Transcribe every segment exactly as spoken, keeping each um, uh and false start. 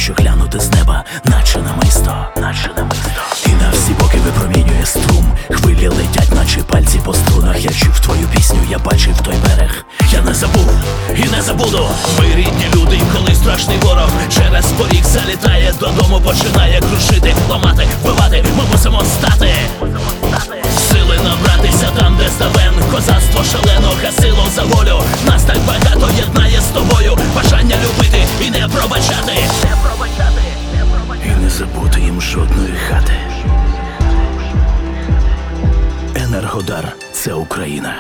що глянути з неба, наче намисто, наче намисто. І на всі боки випромінює струм. Хвилі летять, наче пальці по струнах. Я чув твою пісню, я бачив той берег. Я не забув і не забуду. Ми рідні люди, і коли страшний ворог через поріг залітає додому, починає крушити, ламати, вбивати. Ми мусимо стати, сили набратися там, де ставен. Козацтво шалено гасило за волю. Нас так багато єднає з тобою. Бажання любити і не пробачати. І не забути їм жодної хати. Енергодар – це Україна.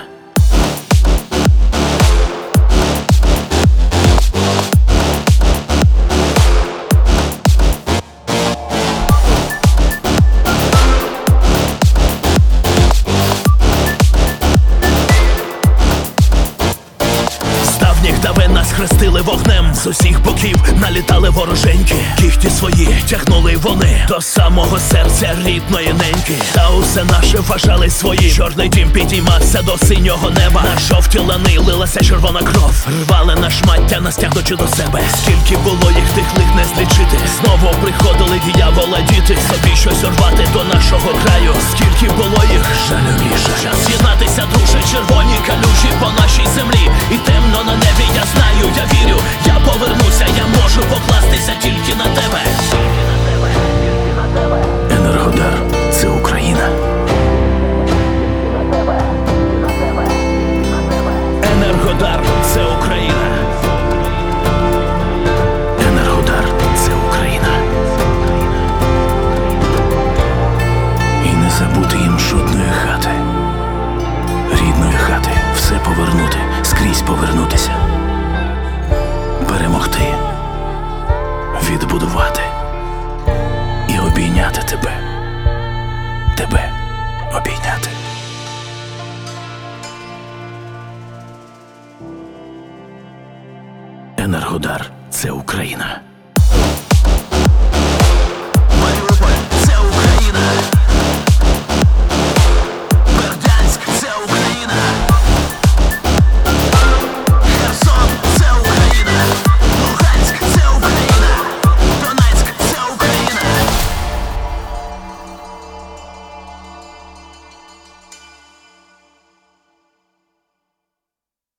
Давен нас хрестили вогнем, з усіх боків налітали вороженьки. Кіхті свої тягнули вони до самого серця рідної неньки. Та усе наше вважали свої. Чорний дім підіймався до синього неба. На жовті лани лилася червона кров. Рвали на шмаття, настягнучи до себе. Скільки було їх тих лих не злічити. Знову приходили діявола діти, собі щось урвати до нашого краю. Скільки було їх, жалю мій жаль. Час з'єднатися, друже, червоні калюжі по нашій землі. І темно на небі, я знаю, я вірю, я повернуся, я можу покластися тільки на тебе. Енергодар – це Україна. Енергодар – це Україна. Енергодар – це Україна. І не забути їм жодної хати. Рідної хати. Все повернути, скрізь повернутися. Перемогти, відбудувати і обійняти тебе, тебе обійняти. Енергодар – це Україна.